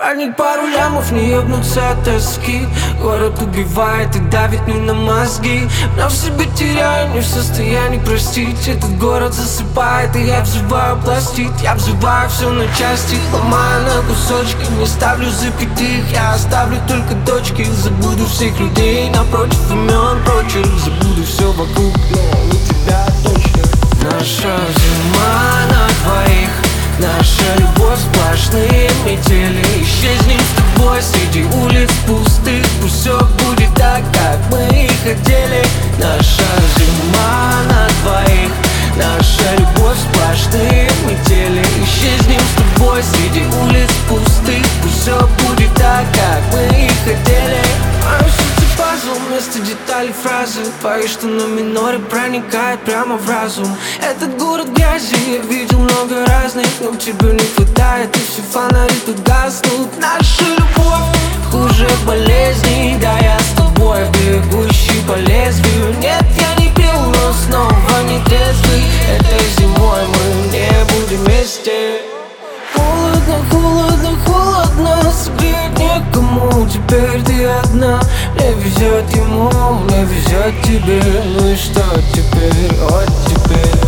Праздник пару лямов, не ебнуться от тоски. Город убивает и давит мне на мозги. Но в себе теряю, не в состоянии простить. Этот город засыпает, и я взрываю пластик. Я взрываю все на части, ломаю на кусочки. Не ставлю запятых, я оставлю только точки. Забуду всех людей напротив имен прочих. Забуду все вокруг, но не тебя точно. Наша зима на двоих, наша любовь сплошные метели. Исчезнем с тобой среди улиц пустых. Пусть все будет так, как мы и хотели. Наша зима на двоих, наша любовь сплошные метели. Исчезнем с тобой среди улиц пустых. Пусть все будет так, как мы и хотели. Пазл вместо деталей фразы. Твои, что на миноре, проникает прямо в разум. Этот город грязи, я видел много разных, но тебе не хватает, и все фонари тут гаснут. Наша любовь хуже болезней. Да, я с тобой, бегущий по лезвию. Нет, я не пил, но снова не трезвый. Этой зимой мы не будем вместе. Холодно, холодно, холодно, согреть некому. Теперь ты одна. Мне везет ему, мне везет тебе. Ну и что теперь, вот теперь.